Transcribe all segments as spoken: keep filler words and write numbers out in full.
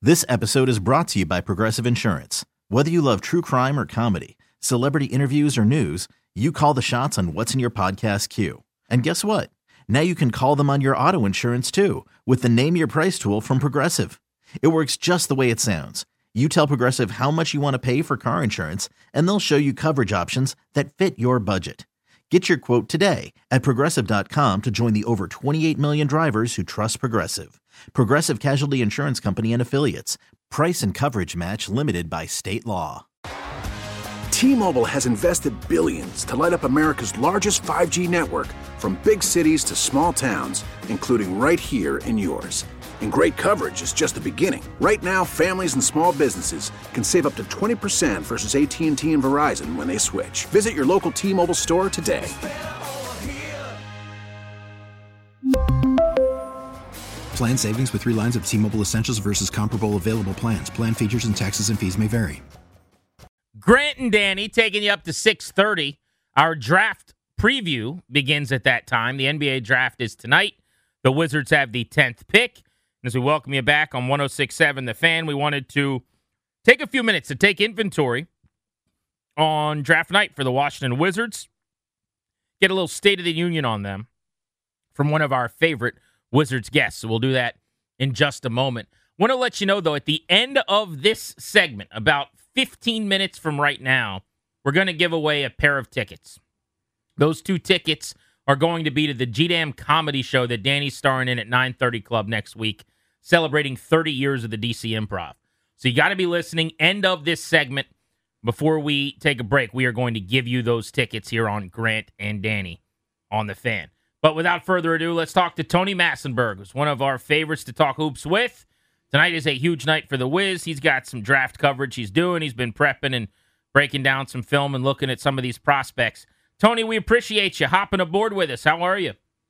This episode is brought to you by Progressive Insurance. Whether you love true crime or comedy, celebrity interviews or news, you call the shots on what's in your podcast queue. And guess what? Now you can call them on your auto insurance too with the Name Your Price tool from Progressive. It works just the way it sounds. You tell Progressive how much you want to pay for car insurance, and they'll show you coverage options that fit your budget. Get your quote today at Progressive dot com to join the over twenty-eight million drivers who trust Progressive. Progressive Casualty Insurance Company and Affiliates. Price and coverage match limited by state law. T-Mobile has invested billions to light up America's largest five G network, from big cities to small towns, including right here in yours. And great coverage is just the beginning. Right now, families and small businesses can save up to twenty percent versus A T and T and Verizon when they switch. Visit your local T-Mobile store today. Plan savings with three lines of T-Mobile Essentials versus comparable available plans. Plan features and taxes and fees may vary. Grant and Danny taking you up to six thirty. Our draft preview begins at that time. The N B A draft is tonight. The Wizards have the tenth pick. As we welcome you back on one oh six point seven The Fan, we wanted to take a few minutes to take inventory on draft night for the Washington Wizards. Get a little State of the Union on them from one of our favorite Wizards guests. So we'll do that in just a moment. Want to let you know, though, at the end of this segment, about fifteen minutes from right now, we're going to give away a pair of tickets. Those two tickets are going to be to the G-Dam comedy show that Danny's starring in at nine thirty Club next week, celebrating thirty years of the D C Improv. So you got to be listening. End of this segment. Before we take a break, we are going to give you those tickets here on Grant and Danny on The Fan. But without further ado, let's talk to Tony Massenberg, who's one of our favorites to talk hoops with. Tonight is a huge night for the Wiz. He's got some draft coverage he's doing. He's been prepping and breaking down some film and looking at some of these prospects. Tony, we appreciate you hopping aboard with us. How are you?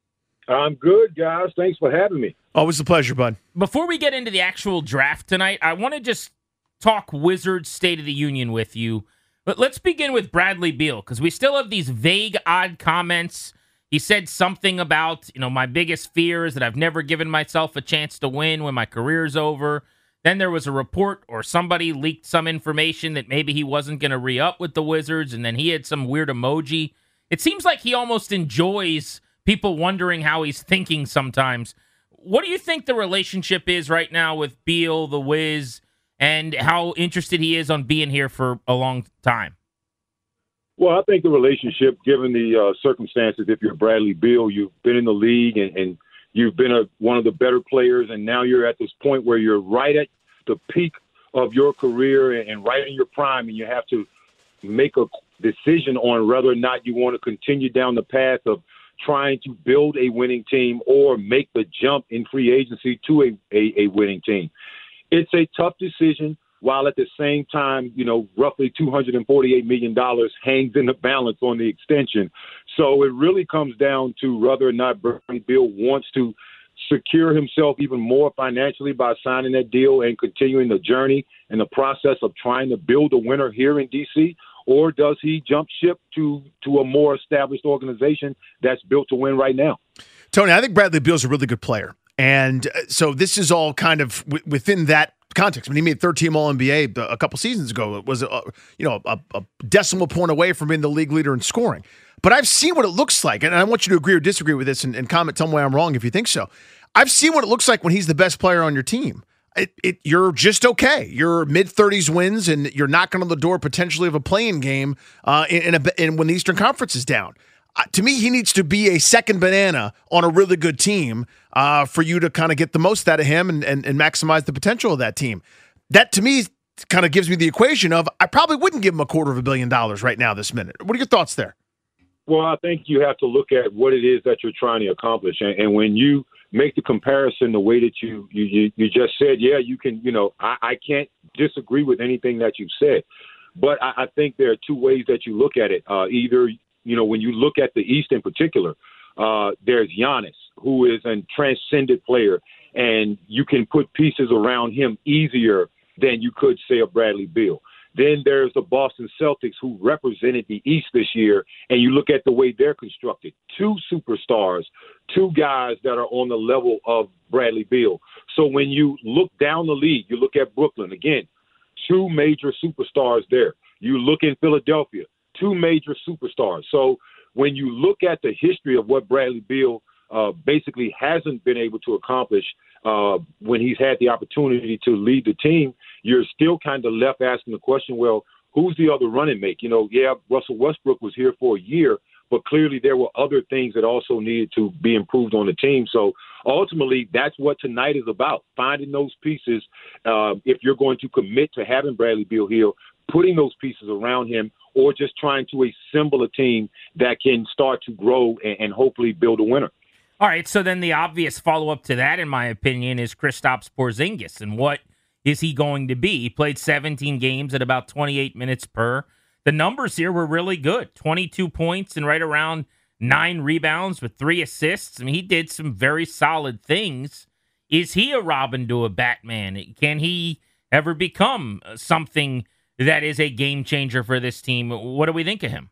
I'm good, guys. Thanks for having me. Always a pleasure, bud. Before we get into the actual draft tonight, I want to just talk Wizards State of the Union with you. But let's begin with Bradley Beal, because we still have these vague, odd comments. He said something about, you know, my biggest fear is that I've never given myself a chance to win when my career's over. Then there was a report or somebody leaked some information that maybe he wasn't going to re-up with the Wizards, and then he had some weird emoji. It seems like he almost enjoys people wondering how he's thinking sometimes. What do you think the relationship is right now with Beal, the Wiz, and how interested he is on being here for a long time? Well, I think the relationship, given the uh, circumstances, if you're Bradley Beal, you've been in the league and, and you've been a, one of the better players, and now you're at this point where you're right at the peak of your career and, and right in your prime, and you have to make a decision on whether or not you want to continue down the path of trying to build a winning team or make the jump in free agency to a, a, a winning team. It's a tough decision, while at the same time, you know, roughly two hundred forty-eight million dollars hangs in the balance on the extension. So it really comes down to whether or not Bradley Beal wants to secure himself even more financially by signing that deal and continuing the journey and the process of trying to build a winner here in D C, or does he jump ship to, to a more established organization that's built to win right now? Tony, I think Bradley Beal's a really good player. And so this is all kind of w- within that context. When he made third team All N B A a couple seasons ago, it was a, you know a, a decimal point away from being the league leader in scoring. But I've seen what it looks like, and I want you to agree or disagree with this and, and comment, tell me why I'm wrong if you think so. I've seen what it looks like when he's the best player on your team. It, it, you're just okay. You're mid-thirties wins, and you're knocking on the door potentially of a play-in game uh, in, in, a, in when the Eastern Conference is down. Uh, to me, he needs to be a second banana on a really good team uh, for you to kind of get the most out of him and, and, and maximize the potential of that team. That, to me, kind of gives me the equation of I probably wouldn't give him a quarter of a billion dollars right now this minute. What are your thoughts there? Well, I think you have to look at what it is that you're trying to accomplish. And, and when you make the comparison the way that you, you, you just said, yeah, you can, you know, I, I can't disagree with anything that you've said. But I, I think there are two ways that you look at it. Uh, either, you know, when you look at the East in particular, uh, there's Giannis, who is a transcendent player, and you can put pieces around him easier than you could, say, a Bradley Beal. Then there's the Boston Celtics, who represented the East this year, and you look at the way they're constructed. Two superstars, two guys that are on the level of Bradley Beal. So when you look down the league, you look at Brooklyn, again, two major superstars there. You look in Philadelphia, two major superstars. So when you look at the history of what Bradley Beal uh, basically hasn't been able to accomplish uh, when he's had the opportunity to lead the team, you're still kind of left asking the question, well, who's the other running mate? You know, yeah, Russell Westbrook was here for a year, but clearly there were other things that also needed to be improved on the team. So ultimately, that's what tonight is about, finding those pieces. Uh, if you're going to commit to having Bradley Beal here, putting those pieces around him, or just trying to assemble a team that can start to grow and, and hopefully build a winner. All right, so then the obvious follow-up to that, in my opinion, is Kristaps Porzingis, and what is he going to be? He played seventeen games at about twenty-eight minutes per. The numbers here were really good, twenty-two points and right around nine rebounds with three assists. I mean, he did some very solid things. Is he a Robin to a Batman? Can he ever become something that is a game changer for this team? What do we think of him?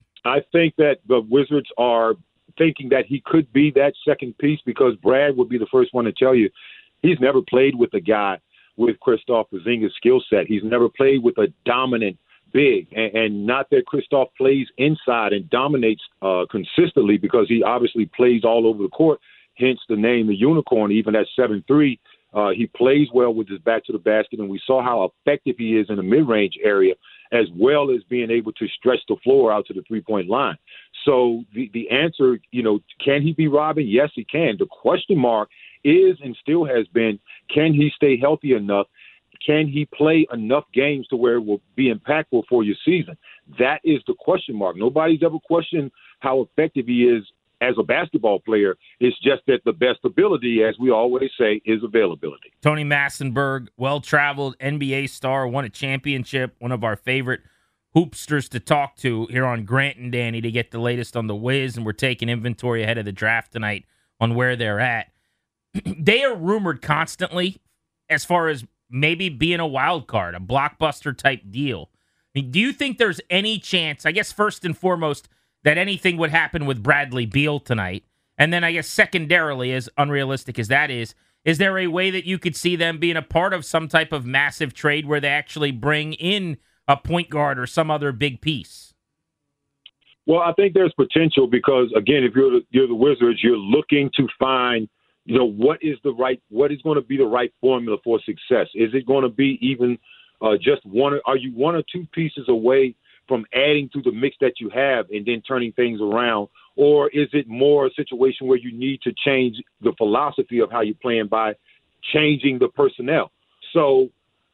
I think that the Wizards are thinking that he could be that second piece, because Brad would be the first one to tell you he's never played with a guy with Kristaps Porzingis' skill set. He's never played with a dominant big, and, and not that Kristaps plays inside and dominates uh, consistently, because he obviously plays all over the court, hence the name the Unicorn. Even at seven three, uh, he plays well with his back to the basket, and we saw how effective he is in the mid-range area, as well as being able to stretch the floor out to the three-point line. So the, the answer, you know, can he be Robin? Yes, he can. The question mark is, and still has been, can he stay healthy enough? Can he play enough games to where it will be impactful for your season? That is the question mark. Nobody's ever questioned how effective he is as a basketball player. It's just that the best ability, as we always say, is availability. Tony Massenberg, well-traveled N B A star, won a championship, one of our favorite hoopsters to talk to here on Grant and Danny to get the latest on the Wiz, and we're taking inventory ahead of the draft tonight on where they're at. They are rumored constantly as far as maybe being a wild card, a blockbuster type deal. I mean, do you think there's any chance, I guess first and foremost, that anything would happen with Bradley Beal tonight? And then I guess secondarily, as unrealistic as that is, is there a way that you could see them being a part of some type of massive trade where they actually bring in a point guard or some other big piece? Well, I think there's potential because, again, if you're the, you're the Wizards, you're looking to find, you know, what is the right, what is going to be the right formula for success? Is it going to be even uh, just one? Are you one or two pieces away from adding to the mix that you have and then turning things around? Or is it more a situation where you need to change the philosophy of how you're playing by changing the personnel? So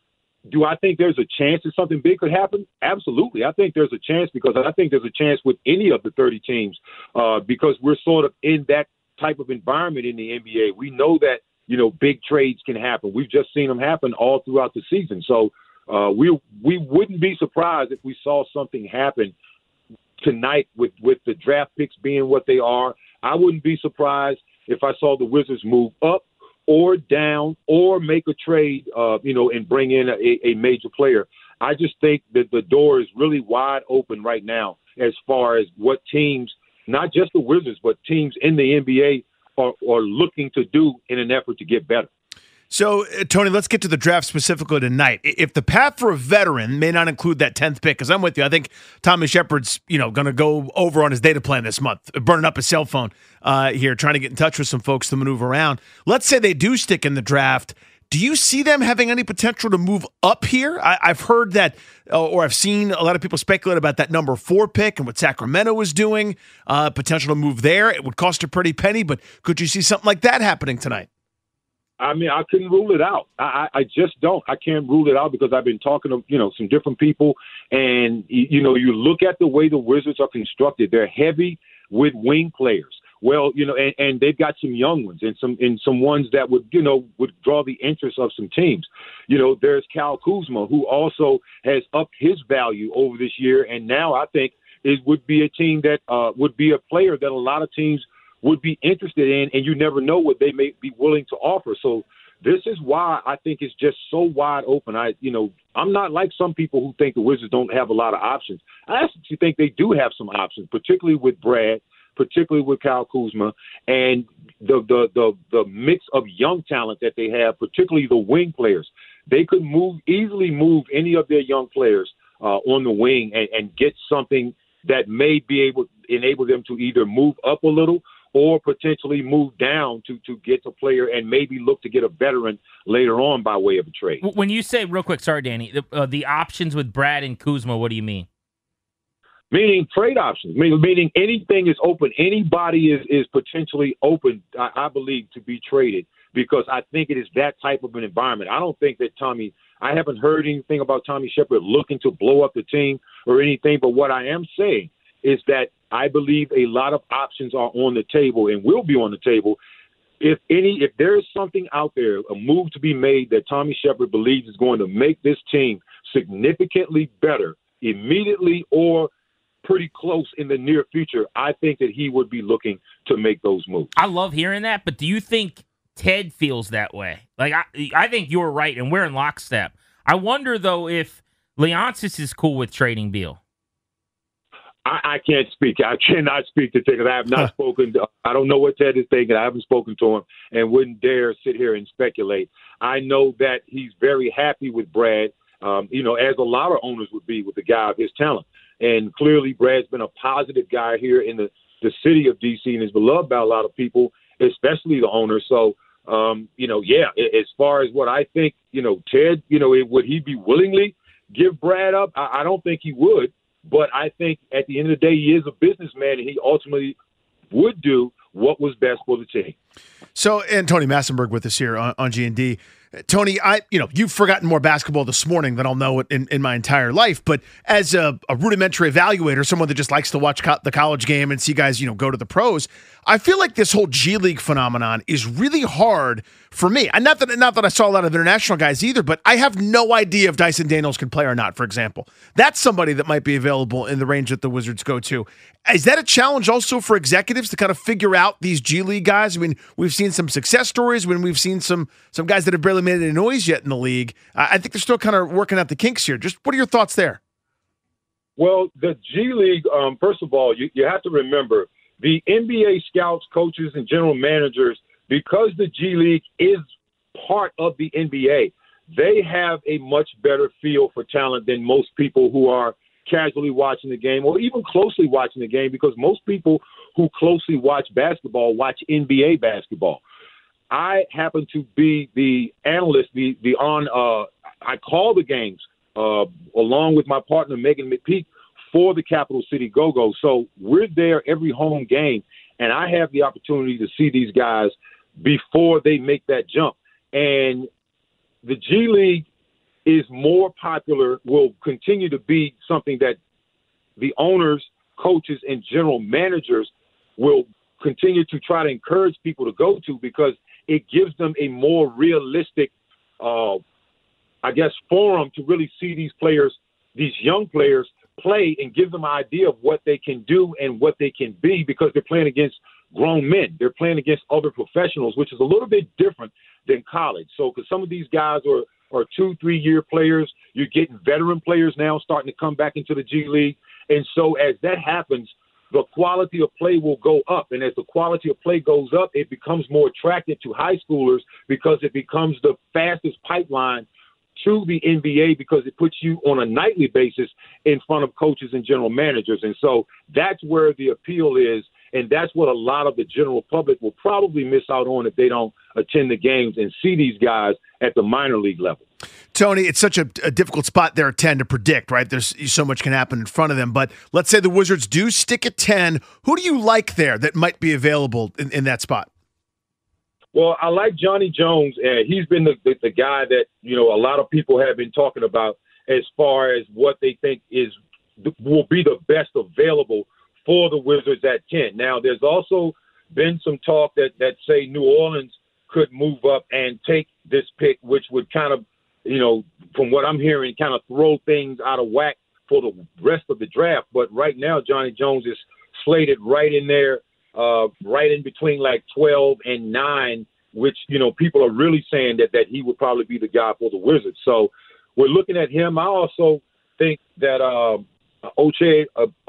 do I think there's a chance that something big could happen? Absolutely. I think there's a chance, because I think there's a chance with any of the thirty teams uh, because we're sort of in that type of environment in the N B A. We know that, you know, big trades can happen. We've just seen them happen all throughout the season. So uh, we we wouldn't be surprised if we saw something happen tonight with, with the draft picks being what they are. I wouldn't be surprised if I saw the Wizards move up or down or make a trade, uh, you know, and bring in a, a major player. I just think that the door is really wide open right now as far as what teams, not just the Wizards, but teams in the N B A are, are looking to do in an effort to get better. So, uh, Tony, let's get to the draft specifically tonight. If the path for a veteran may not include that tenth pick, because I'm with you, I think Tommy Shepard's, you know, going to go over on his data plan this month, burning up his cell phone uh, here, trying to get in touch with some folks to maneuver around. Let's say they do stick in the draft. Do you see them having any potential to move up here? I, I've heard that, uh, or I've seen a lot of people speculate about that number four pick and what Sacramento is doing, uh, potential to move there. It would cost a pretty penny, but could you see something like that happening tonight? I mean, I couldn't rule it out. I, I just don't. I can't rule it out because I've been talking to, you know, some different people. And, you know, you look at the way the Wizards are constructed. They're heavy with wing players. Well, you know, and, and they've got some young ones and some and some ones that would, you know, would draw the interest of some teams. You know, there's Kyle Kuzma, who also has upped his value over this year. And now I think it would be a team that uh, would be a player that a lot of teams would be interested in, and you never know what they may be willing to offer. So this is why I think it's just so wide open. I, you know, I'm not like some people who think the Wizards don't have a lot of options. I actually think they do have some options, particularly with Brad, particularly with Kyle Kuzma, and the the the the mix of young talent that they have, particularly the wing players. They could move easily move any of their young players uh, on the wing and, and get something that may be able enable them to either move up a little or potentially move down to to get the player and maybe look to get a veteran later on by way of a trade. When you say, real quick, sorry, Danny, the, uh, the options with Brad and Kuzma, what do you mean? Meaning trade options, meaning, meaning anything is open. Anybody is, is potentially open, I, I believe, to be traded because I think it is that type of an environment. I don't think that Tommy – I haven't heard anything about Tommy Shepard looking to blow up the team or anything, but what I am saying is that I believe a lot of options are on the table and will be on the table. If any, if there is something out there, a move to be made that Tommy Shepard believes is going to make this team significantly better immediately or pretty close in the near future, I think that he would be looking to make those moves. I love hearing that, but do you think Ted feels that way? Like, I, I think you're right, and we're in lockstep. I wonder, though, if Leonsis is cool with trading Beal. I, I can't speak. I cannot speak to Ted because I have not spoken. To, I don't know what Ted is thinking. I haven't spoken to him and wouldn't dare sit here and speculate. I know that he's very happy with Brad, um, you know, as a lot of owners would be with the guy of his talent. And clearly Brad's been a positive guy here in the, the city of D C and is beloved by a lot of people, especially the owners. So, um, you know, yeah, as far as what I think, you know, Ted, you know, it, would he be willingly give Brad up? I, I don't think he would. But I think at the end of the day, he is a businessman, and he ultimately would do what was best for the team. So, and Tony Massenberg with us here on, on G and D. Tony, I you know you've forgotten more basketball this morning than I'll know it in, in my entire life. But as a, a rudimentary evaluator, someone that just likes to watch co- the college game and see guys you know go to the pros, I feel like this whole G League phenomenon is really hard for me. And not that not that I saw a lot of international guys either, but I have no idea if Dyson Daniels can play or not. For example, that's somebody that might be available in the range that the Wizards go to. Is that a challenge also for executives to kind of figure out these G League guys? I mean, we've seen some success stories when we've seen some some guys that have barely made any noise yet in the league. Uh, I think they're still kind of working out the kinks here. Just what are your thoughts there? Well, the G League, um, first of all, you, you have to remember the N B A scouts, coaches, and general managers, because the G League is part of the N B A, they have a much better feel for talent than most people who are casually watching the game or even closely watching the game, because most people who closely watch basketball watch N B A basketball. I happen to be the analyst, the the on. Uh, I call the games uh, along with my partner Megan McPeak for the Capital City Go-Go. So we're there every home game, and I have the opportunity to see these guys before they make that jump. And the G League is more popular, will continue to be something that the owners, coaches, and general managers will continue to try to encourage people to go to, because it gives them a more realistic, uh, I guess, forum to really see these players, these young players, play and give them an idea of what they can do and what they can be, because they're playing against grown men. They're playing against other professionals, which is a little bit different than college. So because some of these guys are, are two, three-year players, you're getting veteran players now starting to come back into the G League. And so as that happens, the quality of play will go up. And as the quality of play goes up, it becomes more attractive to high schoolers, because it becomes the fastest pipeline to the N B A, because it puts you on a nightly basis in front of coaches and general managers. And so that's where the appeal is. And that's what a lot of the general public will probably miss out on if they don't attend the games and see these guys at the minor league level. Tony, it's such a, a difficult spot there at ten to predict, right? There's so much can happen in front of them. But let's say the Wizards do stick at ten. Who do you like there that might be available in, in that spot? Well, I like Johnny Jones, and he's been the, the, the guy that, you know, a lot of people have been talking about as far as what they think is will be the best available for the Wizards at ten. Now, there's also been some talk that, that say New Orleans could move up and take this pick, which would kind of, you know, from what I'm hearing, kind of throw things out of whack for the rest of the draft. But right now, Johnny Jones is slated right in there, uh, right in between like twelve and nine which, you know, people are really saying that, that he would probably be the guy for the Wizards. So we're looking at him. I also think that um, Ochai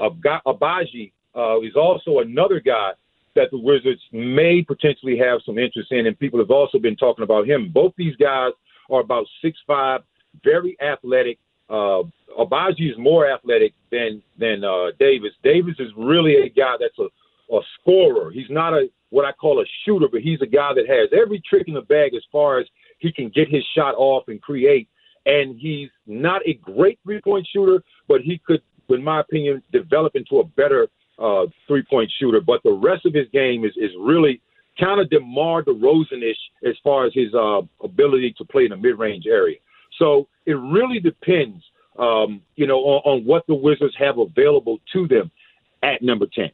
Agbaji uh, is also another guy that the Wizards may potentially have some interest in, and people have also been talking about him. Both these guys are about six five, very athletic. Uh, Agbaji is more athletic than than uh, Davis. Davis is really a guy that's a, a scorer. He's not a what I call a shooter, but he's a guy that has every trick in the bag as far as he can get his shot off and create. And he's not a great three-point shooter, but he could, in my opinion, develop into a better uh, three-point shooter. But the rest of his game is, is really kind of DeMar DeRozan-ish as far as his uh, ability to play in the mid-range area. So it really depends, um, you know, on, on what the Wizards have available to them at number ten.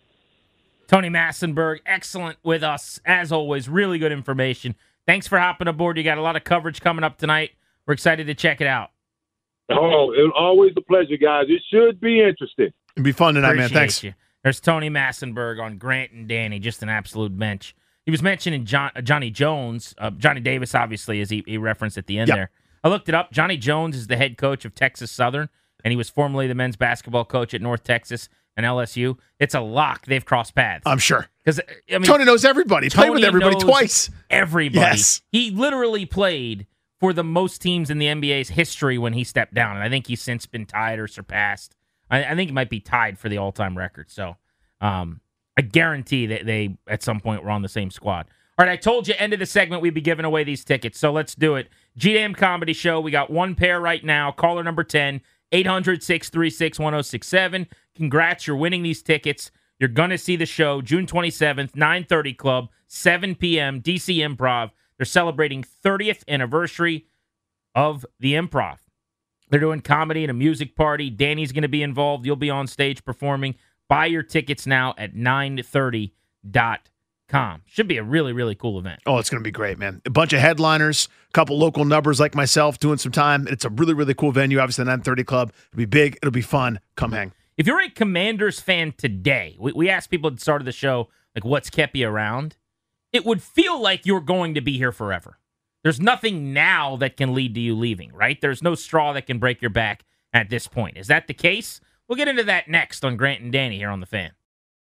Tony Massenberg, excellent with us, as always. Really good information. Thanks for hopping aboard. You got a lot of coverage coming up tonight. We're excited to check it out. Oh, it's always a pleasure, guys. It should be interesting. It'd be fun tonight, Appreciate man. Thanks. You. There's Tony Massenberg on Grant and Danny, just an absolute bench. He was mentioning John, uh, Johnny Jones, uh, Johnny Davis, obviously, as he, he referenced at the end yep. there. I looked it up. Johnny Jones is the head coach of Texas Southern, and he was formerly the men's basketball coach at North Texas and L S U. It's a lock they've crossed paths. I'm sure. Because I mean, Tony knows everybody. Tony Played with everybody twice. Everybody. Yes. He literally played for the most teams in the N B A's history when he stepped down, and I think he's since been tied or surpassed. I, I think he might be tied for the all-time record. So um, I guarantee that they, at some point, were on the same squad. All right, I told you, end of the segment, we'd be giving away these tickets, so let's do it. G M Comedy Show, we got one pair right now. Caller number ten, eight hundred, six three six, one oh six seven. Congrats, you're winning these tickets. You're going to see the show June twenty-seventh, nine thirty Club, seven p.m., D C Improv. They're celebrating thirtieth anniversary of the Improv. They're doing comedy and a music party. Danny's going to be involved. You'll be on stage performing. Buy your tickets now at nine thirty dot com. Should be a really, really cool event. Oh, it's going to be great, man. A bunch of headliners, a couple local numbers like myself doing some time. It's a really, really cool venue. Obviously, the nine thirty Club. It'll be big. It'll be fun. Come hang. If you're a Commanders fan today, we, we asked people at the start of the show, like, what's kept you around? It would feel like you're going to be here forever. There's nothing now that can lead to you leaving, right? There's no straw that can break your back at this point. Is that the case? We'll get into that next on Grant and Danny here on The Fan.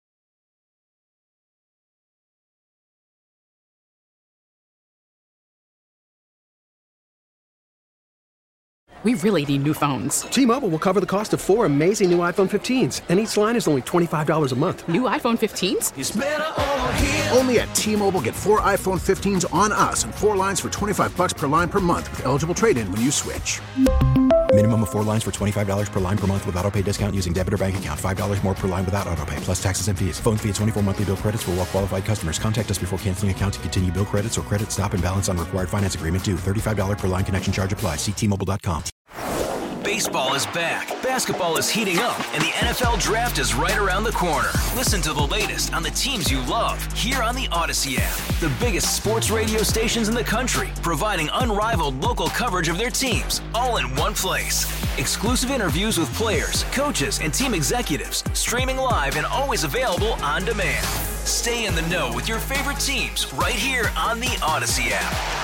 We really need new phones. T-Mobile will cover the cost of four amazing new iPhone fifteens, and each line is only twenty-five dollars a month. New iPhone fifteens? It's better over here. Only at T-Mobile, get four iPhone fifteens on us and four lines for twenty-five bucks per line per month with eligible trade-in when you switch. Minimum of four lines for twenty-five dollars per line per month with autopay discount using debit or bank account. five dollars more per line without autopay, plus taxes and fees. Phone fee at twenty-four monthly bill credits for well-qualified customers. Contact us before canceling account to continue bill credits or credit stop and balance on required finance agreement due. thirty-five dollars per line connection charge applies. See T Mobile dot com. Baseball is back, basketball is heating up, and the N F L Draft is right around the corner. Listen to the latest on the teams you love here on the Odyssey app. The biggest sports radio stations in the country, providing unrivaled local coverage of their teams, all in one place. Exclusive interviews with players, coaches, and team executives, streaming live and always available on demand. Stay in the know with your favorite teams right here on the Odyssey app.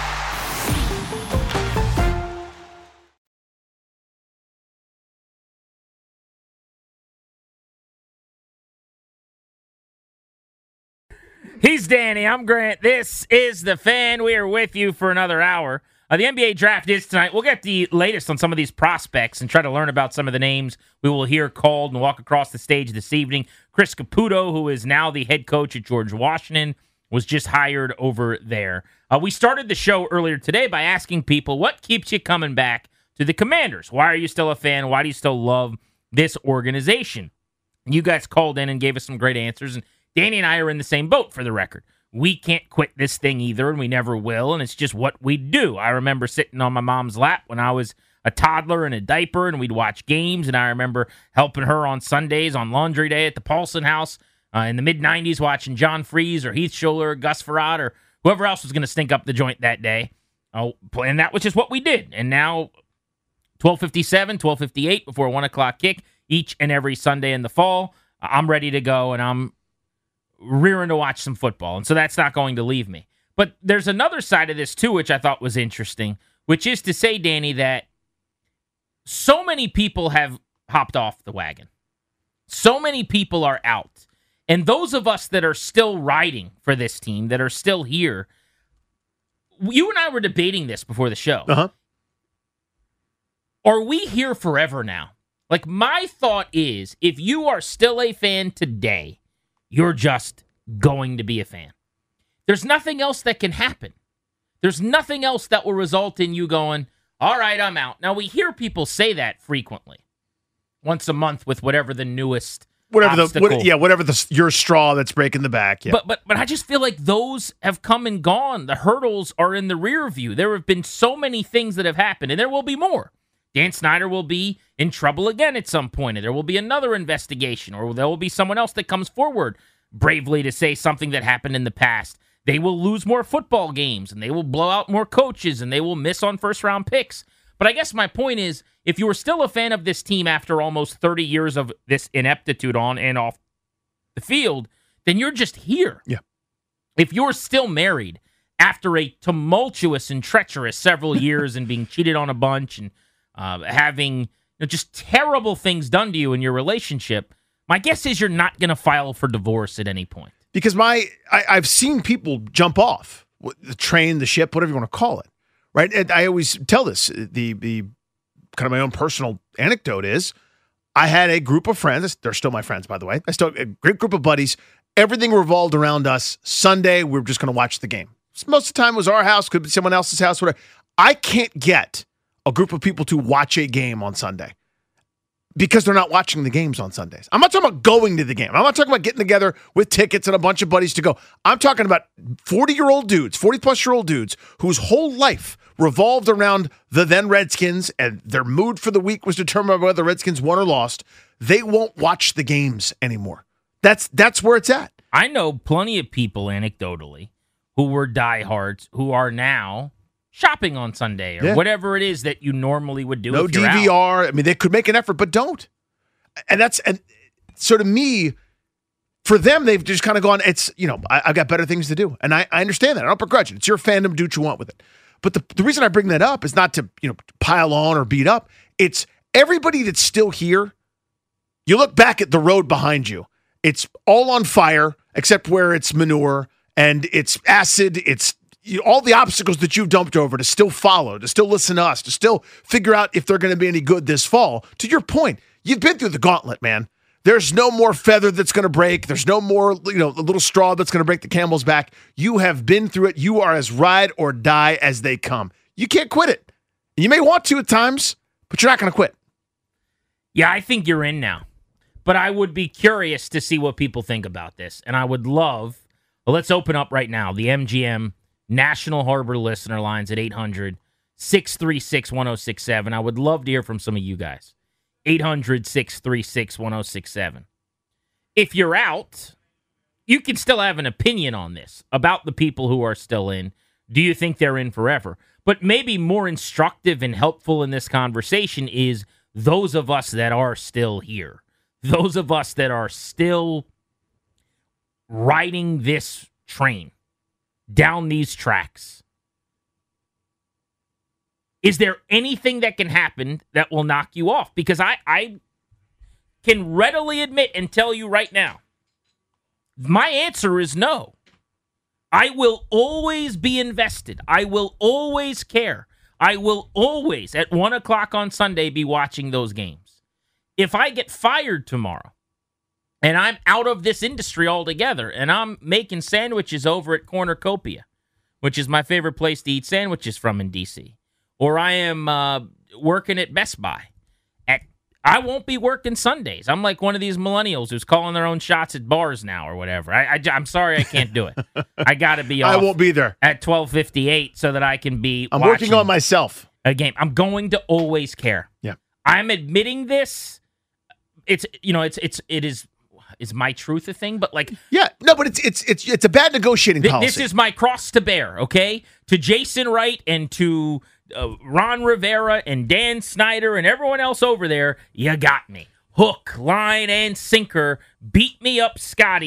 He's Danny. I'm Grant. This is The Fan. We are with you for another hour. Uh, the N B A draft is tonight. We'll get the latest on some of these prospects and try to learn about some of the names we will hear called and walk across the stage this evening. Chris Caputo, who is now the head coach at George Washington, was just hired over there. Uh, we started the show earlier today by asking people, what keeps you coming back to the Commanders? Why are you still a fan? Why do you still love this organization? You guys called in and gave us some great answers, and Danny and I are in the same boat, for the record. We can't quit this thing either, and we never will, and it's just what we do. I remember sitting on my mom's lap when I was a toddler in a diaper, and we'd watch games, and I remember helping her on Sundays on laundry day at the Paulson house uh, in the mid nineties, watching John Freese or Heath Schuller or Gus Farad or whoever else was going to stink up the joint that day. Oh, and that was just what we did. And now, twelve fifty-seven, twelve fifty-eight before one o'clock kick each and every Sunday in the fall, I'm ready to go, and I'm rearing to watch some football, and so that's not going to leave me. But there's another side of this, too, which I thought was interesting, which is to say, Danny, that so many people have hopped off the wagon. So many people are out. And those of us that are still riding for this team, that are still here, you and I were debating this before the show. Uh-huh. Are we here forever now? Like, my thought is, if you are still a fan today, you're just going to be a fan. There's nothing else that can happen. There's nothing else that will result in you going, all right, I'm out. Now, we hear people say that frequently, once a month with whatever the newest Whatever obstacle. the what, yeah, whatever the your straw that's breaking the back. Yeah. But but but I just feel like those have come and gone. The hurdles are in the rear view. There have been so many things that have happened, and there will be more. Dan Snyder will be in trouble again at some point, and there will be another investigation, or there will be someone else that comes forward bravely to say something that happened in the past. They will lose more football games, and they will blow out more coaches, and they will miss on first-round picks. But I guess my point is, if you were still a fan of this team after almost thirty years of this ineptitude on and off the field, then you're just here. Yeah. If you're still married after a tumultuous and treacherous several years and being cheated on a bunch and uh, having you know, just terrible things done to you in your relationship, my guess is you're not going to file for divorce at any point. Because my I, I've seen people jump off the train, the ship, whatever you want to call it. Right, and I always tell this. The the kind of my own personal anecdote is, I had a group of friends. They're still my friends, by the way. I still a great group of buddies. Everything revolved around us. Sunday, we were just going to watch the game. Most of the time, it was our house. Could be someone else's house. Whatever. I can't get a group of people to watch a game on Sunday because they're not watching the games on Sundays. I'm not talking about going to the game. I'm not talking about getting together with tickets and a bunch of buddies to go. I'm talking about forty-year-old dudes, forty-plus-year-old dudes whose whole life revolved around the then Redskins, and their mood for the week was determined by whether the Redskins won or lost. They won't watch the games anymore. That's that's where it's at. I know plenty of people, anecdotally, who were diehards who are now shopping on Sunday or yeah. whatever it is that you normally would do. No if you're D V R. out. I mean, they could make an effort, but don't. And that's and so to me, for them, they've just kind of gone. It's you know, I, I've got better things to do, and I, I understand that. I don't begrudge it. It's your fandom. Do what you want with it. But the, the reason I bring that up is not to, you know, pile on or beat up. It's everybody that's still here. You look back at the road behind you. It's all on fire, except where it's manure and it's acid. It's you know, all the obstacles that you've dumped over to still follow, to still listen to us, to still figure out if they're going to be any good this fall. To your point, you've been through the gauntlet, man. There's no more feather that's going to break. There's no more, you know, a little straw that's going to break the camel's back. You have been through it. You are as ride or die as they come. You can't quit it. You may want to at times, but you're not going to quit. Yeah, I think you're in now. But I would be curious to see what people think about this. And I would love, well, let's open up right now, the M G M National Harbor listener lines at eight hundred, six three six, one oh six seven. I would love to hear from some of you guys. eight hundred, six three six, one oh six seven. If you're out, you can still have an opinion on this about the people who are still in. Do you think they're in forever? But maybe more instructive and helpful in this conversation is those of us that are still here. Those of us that are still riding this train down these tracks. Is there anything that can happen that will knock you off? Because I, I can readily admit and tell you right now, my answer is no. I will always be invested. I will always care. I will always, at one o'clock on Sunday, be watching those games. If I get fired tomorrow and I'm out of this industry altogether and I'm making sandwiches over at Cornucopia, which is my favorite place to eat sandwiches from in D C, or I am uh, working at Best Buy, at I won't be working Sundays. I'm like one of these millennials who's calling their own shots at bars now or whatever. I, I, I'm sorry I can't do it. I got to be off I won't be there at twelve fifty-eight so that I can be I'm working on myself. A game. I'm going to always care. Yeah. I'm admitting this. It's, you know, it's, it's, it is, is my truth a thing? But like, yeah, no, but it's, it's, it's, it's a bad negotiating th- policy. This is my cross to bear. Okay. To Jason Wright and to uh, Ron Rivera and Dan Snyder and everyone else over there. You got me. Hook, line, and sinker. Beat me up, Scotty.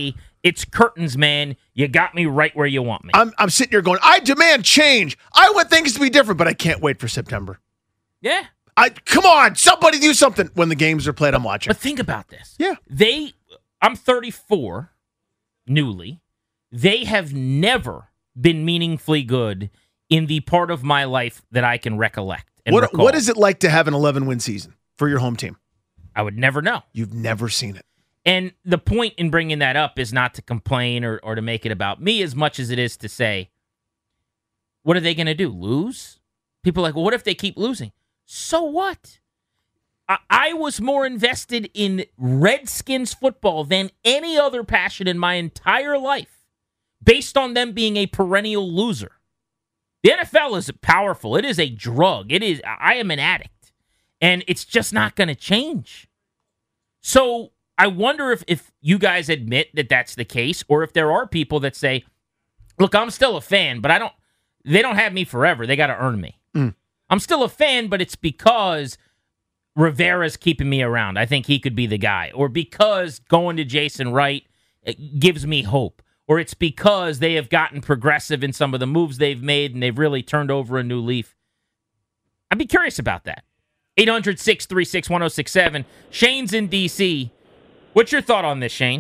It's curtains, man. You got me right where you want me. I'm I'm sitting here going, I demand change. I want things to be different, but I can't wait for September. Yeah. I come on, somebody do something when the games are played. I'm watching. But think about this. Yeah. They I'm thirty-four, newly. They have never been meaningfully good in the part of my life that I can recollect. And what recall. What is it like to have an eleven win season for your home team? I would never know. You've never seen it. And the point in bringing that up is not to complain or, or to make it about me as much as it is to say, what are they going to do? Lose? People are like, well, what if they keep losing? So what? I, I was more invested in Redskins football than any other passion in my entire life, based on them being a perennial loser. The N F L is powerful. It is a drug. It is. I am an addict, and it's just not going to change. So I wonder if, if you guys admit that that's the case, or if there are people that say, look, I'm still a fan, but I don't, they don't have me forever. They got to earn me. Mm. I'm still a fan, but it's because Rivera's keeping me around. I think he could be the guy. Or because going to Jason Wright gives me hope. Or it's because they have gotten progressive in some of the moves they've made and they've really turned over a new leaf. I'd be curious about that. eight hundred, six three six, one oh six seven. Shane's in D C What's your thought on this, Shane?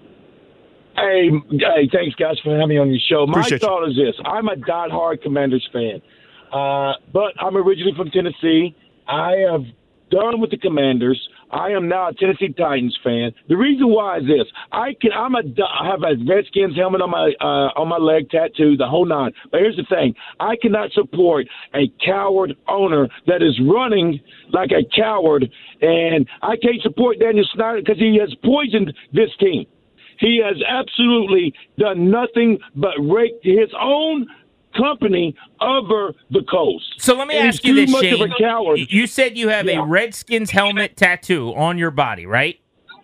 Hey, hey, thanks, guys, for having me on your show. My Appreciate thought you. is this. I'm a diehard Commanders fan, uh, but I'm originally from Tennessee. I have done with the Commanders. I am now a Tennessee Titans fan. The reason why is this: I can I'm a I have a Redskins helmet on my uh, on my leg, tattoo, the whole nine. But here's the thing: I cannot support a coward owner that is running like a coward, and I can't support Daniel Snyder because he has poisoned this team. He has absolutely done nothing but rake his own company over the coast. So let me And ask he's you too this, much Shane. of a coward. You said you have Yeah. a Redskins helmet tattoo on your body, right?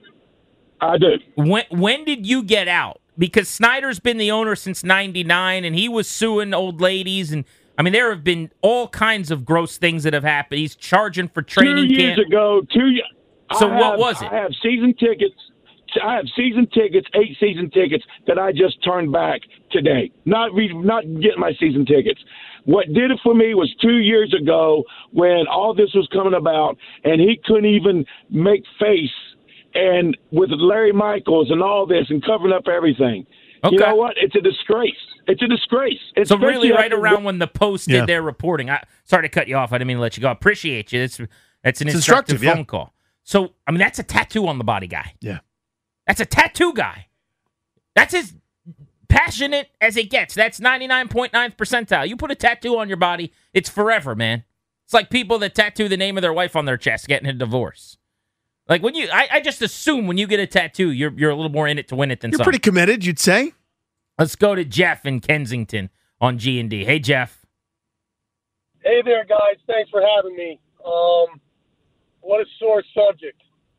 I do. When when did you get out? Because Snyder's been the owner since ninety-nine, and he was suing old ladies, and I mean there have been all kinds of gross things that have happened. He's charging for training Two years camp. ago, two years. So what was it? I have season tickets. I have season tickets, eight season tickets that I just turned back today. Not re, not getting my season tickets. What did it for me was two years ago when all this was coming about, and he couldn't even make face, and with Larry Michaels and all this and covering up everything. Okay. You know what? It's a disgrace. It's a disgrace. It's So really, right after- around when the Post did Yeah. their reporting. I sorry to cut you off. I didn't mean to let you go. I appreciate you. That's that's an It's instructive, instructive, phone yeah. call. So I mean that's a tattoo on the body guy. Yeah. That's a tattoo guy. That's as passionate as it gets. That's ninety-nine point nine percentile. You put a tattoo on your body, it's forever, man. It's like people that tattoo the name of their wife on their chest getting a divorce. Like when you, I, I just assume when you get a tattoo, you're you're a little more in it to win it than You're some. pretty committed, you'd say. Let's go to Jeff in Kensington on G and D. Hey, Jeff. Hey there, guys. Thanks for having me. Um, what a sore subject.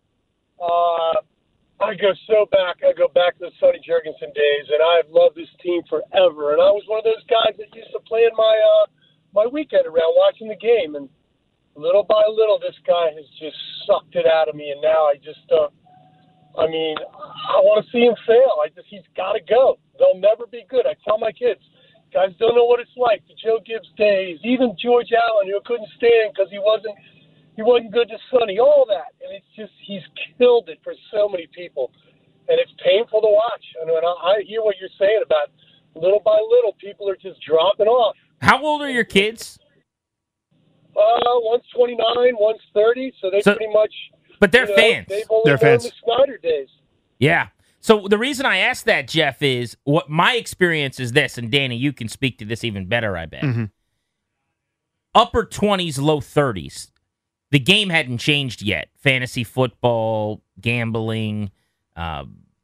Uh, I go so back. I go back to the Sonny Jurgensen days, and I've loved this team forever. And I was one of those guys that used to play in my uh, my weekend around watching the game. And little by little, this guy has just sucked it out of me. And now I just, uh, I mean, I want to see him fail. I just, he's got to go. They'll never be good. I tell my kids, guys don't know what it's like. The Joe Gibbs days, even George Allen, who couldn't stand because he wasn't. He wasn't good to Sonny, all that. And it's just, he's killed it for so many people. And it's painful to watch. And when I, I hear what you're saying about little by little, people are just dropping off. How old are your kids? Uh, one's twenty-nine, one's thirty, so they So- pretty much. But they're you know, fans. They've only They're known fans. the Snyder days. Yeah. So the reason I asked that, Jeff, is what my experience is this, and Danny, you can speak to this even better, I bet. Mm-hmm. Upper twenties, low thirties. The game hadn't changed yet. Fantasy football, gambling. Uh,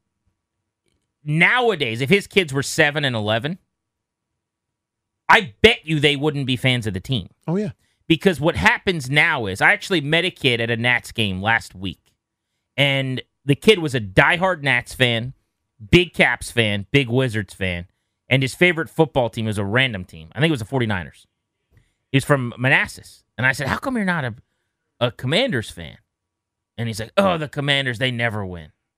nowadays, if his kids were seven and eleven, I bet you they wouldn't be fans of the team. Oh, yeah. Because what happens now is, I actually met a kid at a Nats game last week, and the kid was a diehard Nats fan, big Caps fan, big Wizards fan, and his favorite football team was a random team. I think it was the forty-niners. He was from Manassas. And I said, how come you're not a, a Commanders fan? And he's like, oh, the Commanders, they never win.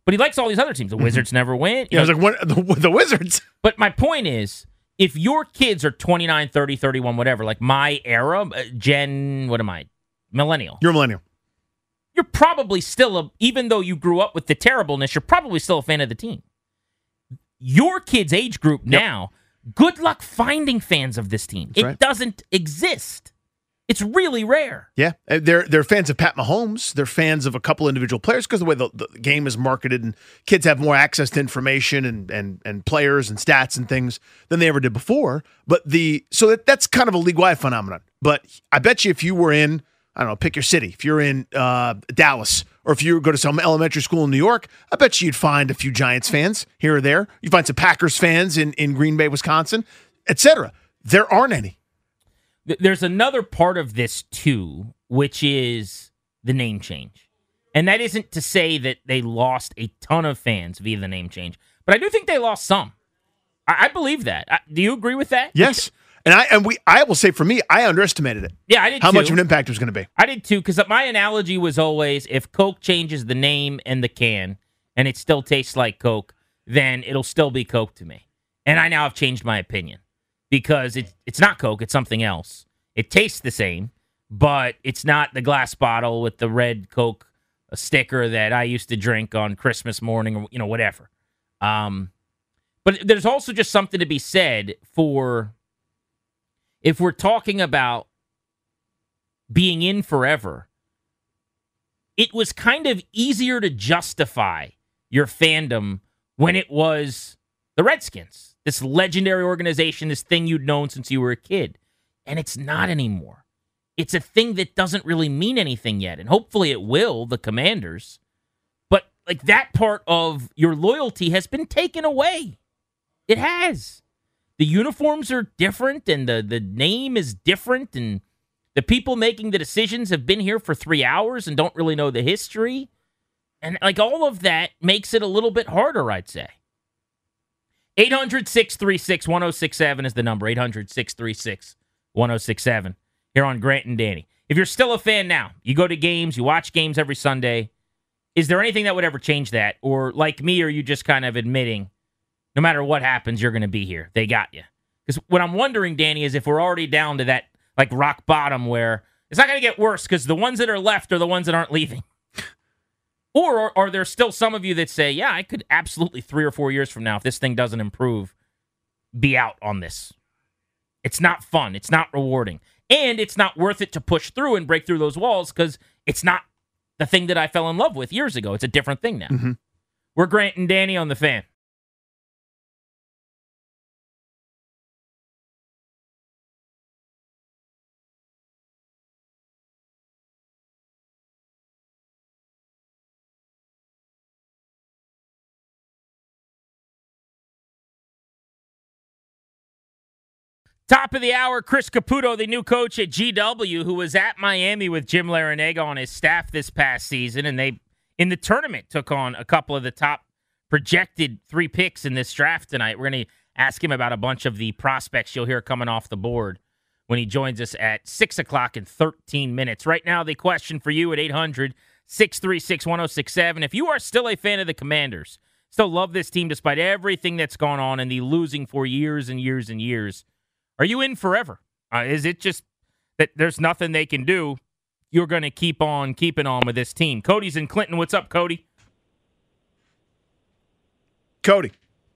But he likes all these other teams. The Wizards never win. Yeah, I was like, what, the, the Wizards. But my point is, if your kids are twenty-nine, thirty, thirty-one, whatever, like my era, uh, Gen, what am I? Millennial. You're a millennial. You're probably still, a, even though you grew up with the terribleness, you're probably still a fan of the team. Your kids' age group Yep. now, good luck finding fans of this team. That's it right. doesn't exist. It's really rare. Yeah, Uh, they're they're fans of Pat Mahomes. They're fans of a couple individual players because the way the, the game is marketed, and kids have more access to information and and and players and stats and things than they ever did before. But the so that, that's kind of a league-wide phenomenon. But I bet you if you were in, I don't know, pick your city. If you're in uh, Dallas, or if you go to some elementary school in New York, I bet you you'd find a few Giants fans here or there. You'd find some Packers fans in in Green Bay, Wisconsin, et cetera. There aren't any. There's another part of this, too, which is the name change. And that isn't to say that they lost a ton of fans via the name change, but I do think they lost some. I, I believe that. I, do you agree with that? Yes. And I and we I will say for me, I underestimated it. Yeah, I did How too. much of an impact it was going to be. I did, too, because my analogy was always if Coke changes the name and the can and it still tastes like Coke, then it'll still be Coke to me. And I now have changed my opinion. Because it, it's not Coke, it's something else. It tastes the same, but it's not the glass bottle with the red Coke sticker that I used to drink on Christmas morning or, you know, whatever. Um, but there's also just something to be said for if we're talking about being in forever, it was kind of easier to justify your fandom when it was the Redskins. This legendary organization, this thing you'd known since you were a kid. And it's not anymore. It's a thing that doesn't really mean anything yet. And hopefully it will, the Commanders. But like that part of your loyalty has been taken away. It has. The uniforms are different and the, the name is different. And the people making the decisions have been here for three hours and don't really know the history. And like all of that makes it a little bit harder, I'd say. eight hundred, six three six, one oh six seven is the number. eight hundred, six three six, one oh six seven here on Grant and Danny. If you're still a fan now, you go to games, you watch games every Sunday, is there anything that would ever change that? Or like me, are you just kind of admitting no matter what happens, you're going to be here? They got you. Because what I'm wondering, Danny, is if we're already down to that like rock bottom where it's not going to get worse because the ones that are left are the ones that aren't leaving. Or are, are there still some of you that say, yeah, I could absolutely three or four years from now, if this thing doesn't improve, be out on this. It's not fun. It's not rewarding. And it's not worth it to push through and break through those walls because it's not the thing that I fell in love with years ago. It's a different thing now. Mm-hmm. We're Grant and Danny on The Fan. Top of the hour, Chris Caputo, the new coach at G W, who was at Miami with Jim Larrañaga on his staff this past season, and they, in the tournament, took on a couple of the top projected three picks in this draft tonight. We're going to ask him about a bunch of the prospects you'll hear coming off the board when he joins us at six o'clock in thirteen minutes. Right now, the question for you at eight hundred, six three six, one oh six seven. If you are still a fan of the Commanders, still love this team despite everything that's gone on and the losing for years and years and years, are you in forever? Uh, is it just that there's nothing they can do? You're going to keep on keeping on with this team. Cody's in Clinton. What's up, Cody? Cody.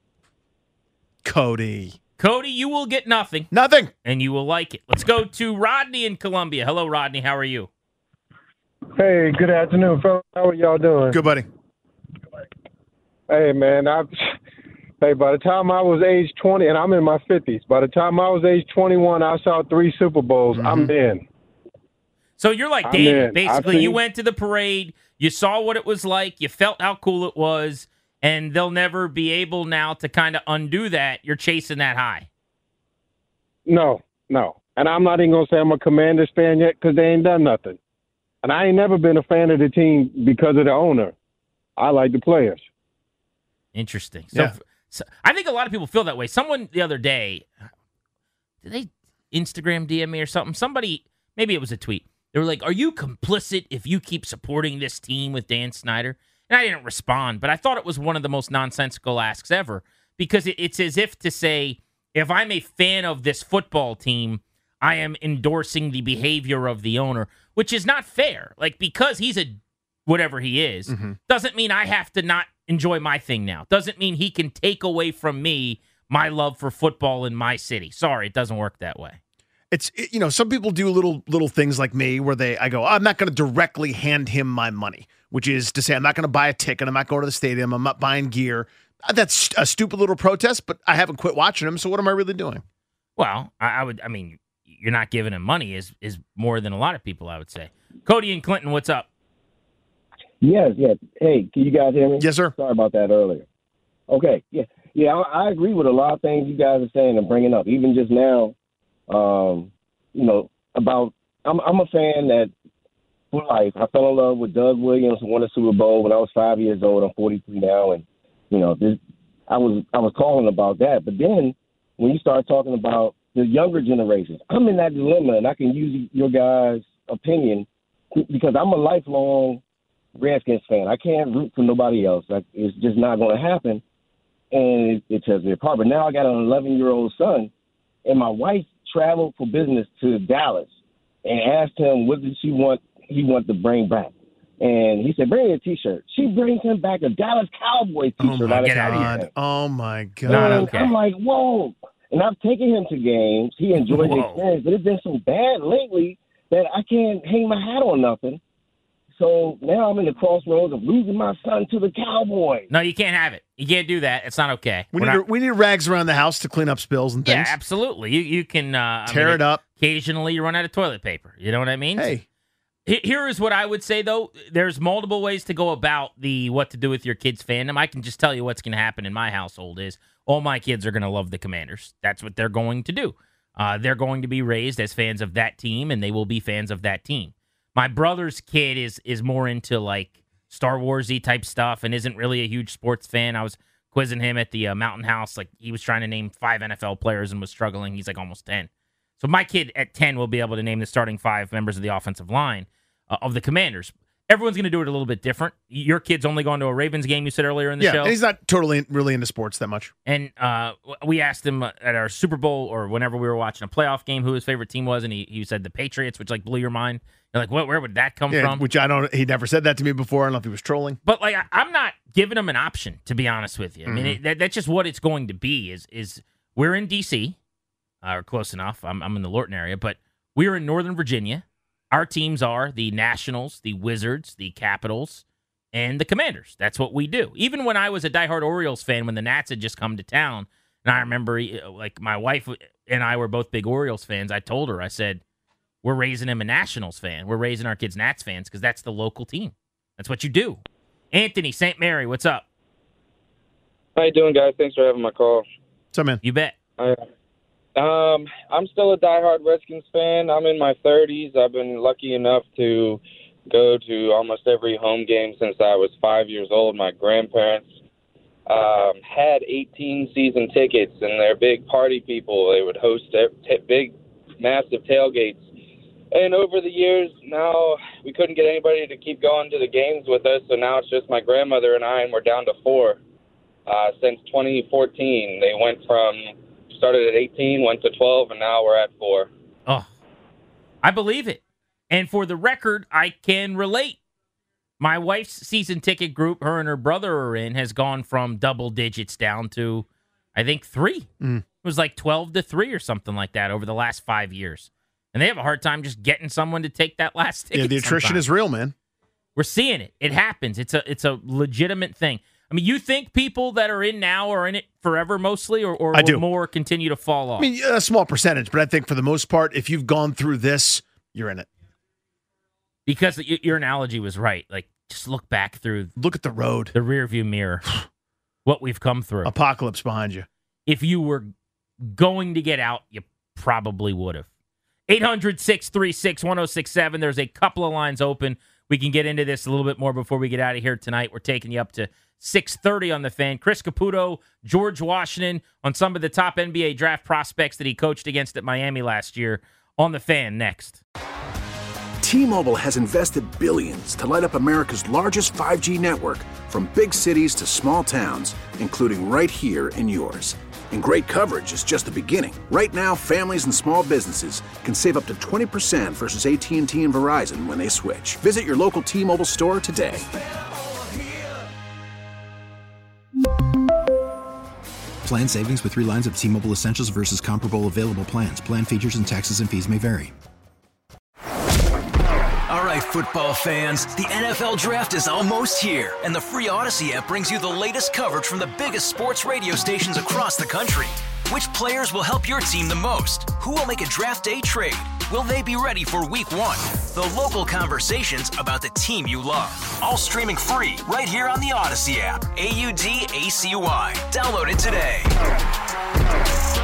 Cody. Cody, you will get nothing. Nothing. And you will like it. Let's go to Rodney in Columbia. Hello, Rodney. How are you? Hey, good afternoon, fellas. How are y'all doing? Good, buddy. Hey, man. I, hey, by the time I was age twenty, and I'm in my fifties, by the time I was age twenty-one, I saw three Super Bowls. Mm-hmm. I'm in. So you're like I'm David. in. Basically, seen- you went to the parade. You saw what it was like. You felt how cool it was. And they'll never be able now to kind of undo that. You're chasing that high. No, no. And I'm not even going to say I'm a Commanders fan yet because they ain't done nothing. And I ain't never been a fan of the team because of the owner. I like the players. Interesting. So, Yeah. so I think a lot of people feel that way. Someone the other day, did they Instagram D M me or something? Somebody, maybe it was a tweet. They were like, are you complicit if you keep supporting this team with Dan Snyder? And I didn't respond, but I thought it was one of the most nonsensical asks ever because it, it's as if to say, if I'm a fan of this football team, I am endorsing the behavior of the owner, which is not fair. Like, because he's a whatever he is, mm-hmm. doesn't mean I have to not enjoy my thing now. Doesn't mean he can take away from me my love for football in my city. Sorry, it doesn't work that way. It's, you know, some people do little little things like me where they, I go, I'm not going to directly hand him my money, which is to say I'm not going to buy a ticket. I'm not going to the stadium. I'm not buying gear. That's a stupid little protest, but I haven't quit watching him. So what am I really doing? Well, I, I would, I mean, you're not giving him money is is more than a lot of people, I would say. Cody and Clinton, what's up? Yes, yes. Hey, can you guys hear me? Yes, sir. Sorry about that earlier. Okay, yeah. Yeah, I, I agree with a lot of things you guys are saying and bringing up. Even just now, um, you know, about I'm, I'm a fan that for life. I fell in love with Doug Williams, who won a Super Bowl when I was five years old. I'm forty-three now, and you know, this, I was I was calling about that. But then when you start talking about the younger generations, I'm in that dilemma, and I can use your guys' opinion because I'm a lifelong Redskins fan. I can't root for nobody else. Like, it's just not going to happen, and it, it tears me apart. But now I got an eleven-year-old son, and my wife traveled for business to Dallas and asked him what did she want he want to bring back. And he said, bring me a T-shirt. She brings him back a Dallas Cowboys T-shirt. Oh, my out of God. Oh, my God. Not okay. I'm like, whoa. And I've taken him to games. He enjoyed the experience. But it's been so bad lately that I can't hang my hat on nothing. So now I'm in the crossroads of losing my son to the Cowboys. No, you can't have it. You can't do that. It's not okay. We We're need not... we need rags around the house to clean up spills and things. Yeah, absolutely. You you can uh, tear I mean, it up. Occasionally, you run out of toilet paper. You know what I mean? Hey, here is what I would say though. There's multiple ways to go about the what to do with your kids' fandom. I can just tell you what's going to happen in my household is all my kids are going to love the Commanders. That's what they're going to do. Uh, they're going to be raised as fans of that team, and they will be fans of that team. My brother's kid is is more into like Star Wars-y type stuff and isn't really a huge sports fan. I was quizzing him at the uh, Mountain House. Like, he was trying to name five N F L players and was struggling. He's like almost ten. So my kid at ten will be able to name the starting five members of the offensive line uh, of the Commanders. Everyone's going to do it a little bit different. Your kid's only gone to a Ravens game, you said earlier in the yeah, show. Yeah, he's not totally really into sports that much. And uh, we asked him at our Super Bowl or whenever we were watching a playoff game who his favorite team was, and he, he said the Patriots, which like blew your mind. You're like, what? Where would that come yeah, from? Which I don't. He never said that to me before. I don't know if he was trolling. But like, I, I'm not giving him an option, to be honest with you. I Mm-hmm. mean, it, that, that's just what it's going to be. Is is we're in D C, uh, or close enough. I'm I'm in the Lorton area, but we're in Northern Virginia. Our teams are the Nationals, the Wizards, the Capitals, and the Commanders. That's what we do. Even when I was a diehard Orioles fan, when the Nats had just come to town, and I remember, like, my wife and I were both big Orioles fans, I told her, I said, we're raising him a Nationals fan. We're raising our kids Nats fans because that's the local team. That's what you do. Anthony, Saint Mary, what's up? How you doing, guys? Thanks for having my call. What's up, man? You bet. I, um, I'm still a diehard Redskins fan. I'm in my thirties. I've been lucky enough to go to almost every home game since I was five years old. My grandparents um, had eighteen season tickets, and they're big party people. They would host t- big, massive tailgates. And over the years, now we couldn't get anybody to keep going to the games with us, so now it's just my grandmother and I, and we're down to four. Uh, since twenty fourteen, they went from, started at eighteen, went to twelve, and now we're at four. Oh, I believe it. And for the record, I can relate. My wife's season ticket group, her and her brother are in, has gone from double digits down to, I think, three. Mm. It was like twelve to three or something like that over the last five years. And they have a hard time just getting someone to take that last ticket. Yeah, the attrition sometimes. is real, man. We're seeing it. It happens. It's a it's a legitimate thing. I mean, you think people that are in now are in it forever mostly, or, or I will do. more continue to fall off? I mean, a small percentage, but I think for the most part, if you've gone through this, you're in it. Because your analogy was right. Like, just look back through. Look at the road. The rearview mirror. What we've come through. Apocalypse behind you. If you were going to get out, you probably would have. eight hundred, six three six, one oh six seven. There's a couple of lines open. We can get into this a little bit more before we get out of here tonight. We're taking you up to six thirty on the Fan. Chris Caputo, George Washington on some of the top N B A draft prospects that he coached against at Miami last year on the Fan next. T-Mobile has invested billions to light up America's largest five G network, from big cities to small towns, including right here in yours. And great coverage is just the beginning. Right now, families and small businesses can save up to twenty percent versus A T and T and Verizon when they switch. Visit your local T-Mobile store today. Plan savings with three lines of T-Mobile Essentials versus comparable available plans. Plan features and taxes and fees may vary. All right, football fans, the N F L Draft is almost here, and the free Odyssey app brings you the latest coverage from the biggest sports radio stations across the country. Which players will help your team the most? Who will make a draft day trade? Will they be ready for week one? The local conversations about the team you love. All streaming free right here on the Odyssey app. A U D A C Y. Download it today.